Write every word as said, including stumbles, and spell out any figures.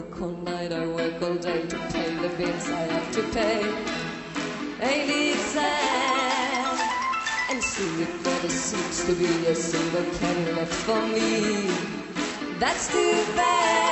work all night, I work all day to pay the bills I have to pay. Ain't it sad? And soon it never seems to be a single penny left for me. That's too bad.